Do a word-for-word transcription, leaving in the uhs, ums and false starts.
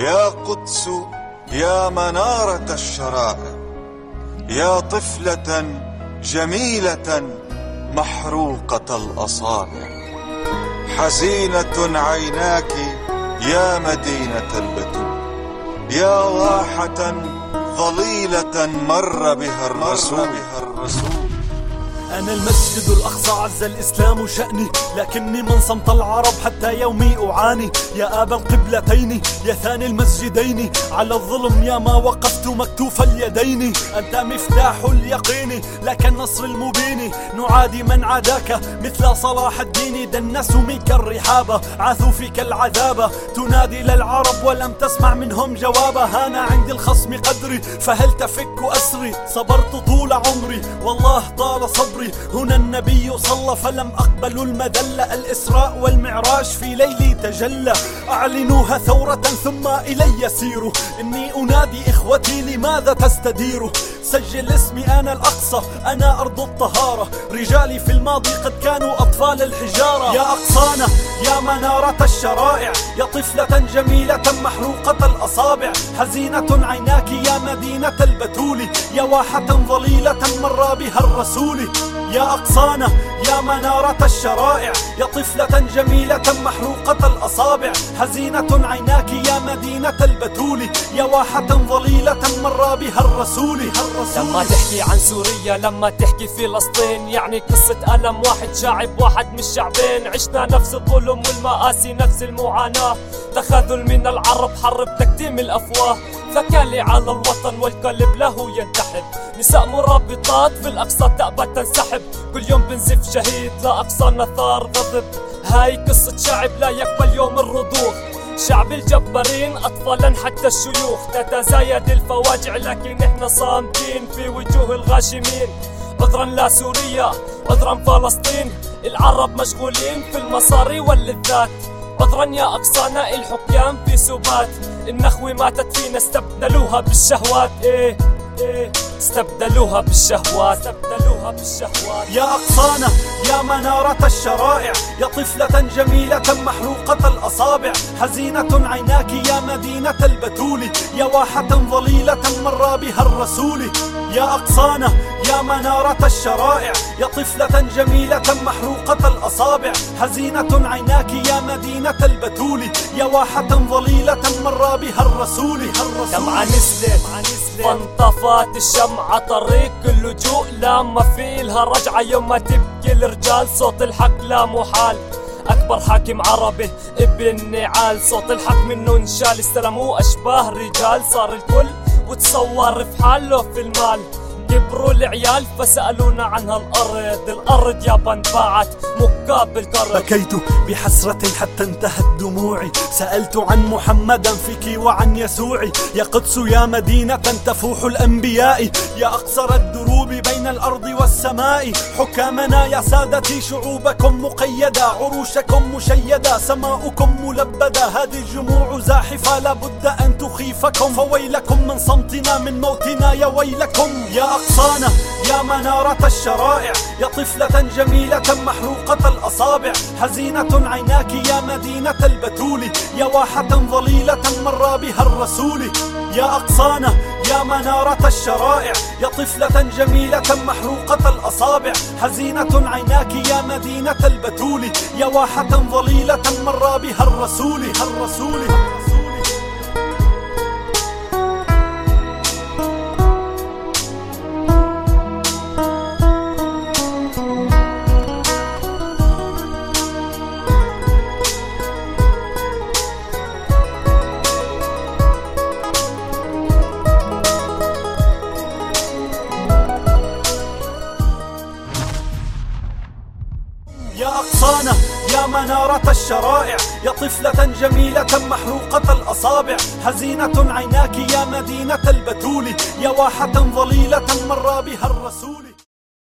يا قدس يا منارة الشرائع، يا طفلة جميلة محروقة الأصابع، حزينة عيناك يا مدينة البتول، يا واحة ظليلة مر بها الرسول. أنا المسجد الأقصى عز الإسلام شأني، لكني من صمت العرب حتى يومي أعاني. يا أبا القبلتين يا ثاني المسجدين، على الظلم يا ما وقفت مكتوف اليدين. أنت مفتاح اليقين لك النصر المبين، نعادي من عاداك مثل صلاح الدين. دنسوا منك الرحابة عاثوا فيك العذابة، تنادي للعرب ولم تسمع منهم جوابا. هانا عندي الخصم قدري فهل تفك أسري، صبرت طول عمري والله طال صبري. هنا النبي صلى فلم أقبل المذلة، الإسراء والمعراج في ليلي تجلى. أعلنوها ثورة ثم إلي سيروا، إني أنادي إخوتي لماذا تستديروا. سجل اسمي أنا الأقصى أنا أرض الطهارة، رجالي في الماضي قد كانوا أطفال الحجارة. يا أقصانا يا منارة الشرائع، يا طفلة جميلة محروقة الأصابع، حزينة عيناك يا مدينة البتول، يا واحة ظليلة مر بها الرسول. يا أقصانا يا منارة الشرائع، يا طفلة جميلة محروقة الأصابع، حزينة عيناك يا مدينة البتول، يا واحة ظليلة مر بها الرسول. لما تحكي عن سوريا لما تحكي فلسطين، يعني قصة ألم واحد شعب واحد مش شعبين. عشنا نفس الظلم والمآسي نفس المعاناة، تخاذل من العرب حرب تكتيم الأفواه. فكالي على الوطن والقلب له ينتحب، نساء مرابطات في الأقصى تأبى تنسحب. كل يوم بنزف شهيد لأقصانا ثار غضب، هاي قصة شعب لا يقبل يوم الرضوخ. شعب الجبارين أطفالا حتى الشيوخ، تتزايد الفواجع لكن احنا صامتين في وجوه الغاشمين. عذرا لا سوريا عذرا فلسطين، العرب مشغولين في المصاري واللذات. عذرا يا أقصانا الحكام في سبات، النخوة ماتت فينا استبدلوها بالشهوات. ايه ايه استبدلوها بالشهوات استبدلوها بالشهوات. يا أقصانا يا منارة الشرائع، يا طفلة جميلة محروقة الأصابع، حزينة عيناك يا مدينة البتول، يا واحة ظليلة مر بها الرسول. يا أقصانا يا منارة الشرائع، يا طفلة جميلة محروقة الأصابع، حزينة عيناك يا مدينة البتول، يا واحة ظليلة مر بها الرسول. دمعة نزلت فانطفت الشمعة طريق اللجوء، لا ما في لها رجعة يوم ما تبكي الرجال. صوت الحق لا محال، أكبر حاكم عربي ابن نعال. صوت الحق منه انشال، استلموه أشباه رجال. صار الكل وتصور في حاله في المال، كبروا العيال فسألونا عنها الأرض. الأرض يابا انباعت مقابل قرض. بكيت بحسرة حتى انتهت دموعي، سألت عن محمدا فيك وعن يسوع. يا قدس يا مدينة تفوح الأنبياء، يا أقصر الدروب بين الأرض والسماء. حكامنا يا سادتي شعوبكم مقيدة، عروشكم مشيدة، سماؤكم ملبدة. هذه الجموع زاحفة لابد أن تخيفكم، فويلكم من صمتنا من موتنا يا ويلكم. يا أقصانا يا منارة الشرائع، يا طفلة جميلة محروقة الأصابع، حزينة عيناك يا مدينة البتول، يا واحة ظليلة مر بها الرسول. يا أقصانا يا منارة الشرائع، يا طفلة جميلة محروقة الأصابع، حزينة عيناك يا مدينة البتول، يا واحة ظليلة مر بها الرسول. الرسول يا أقصانا يا منارة الشرائع، يا طفلة جميلة محروقة الأصابع، حزينة عيناك يا مدينة البتول، يا واحة ظليلة مر بها الرسول.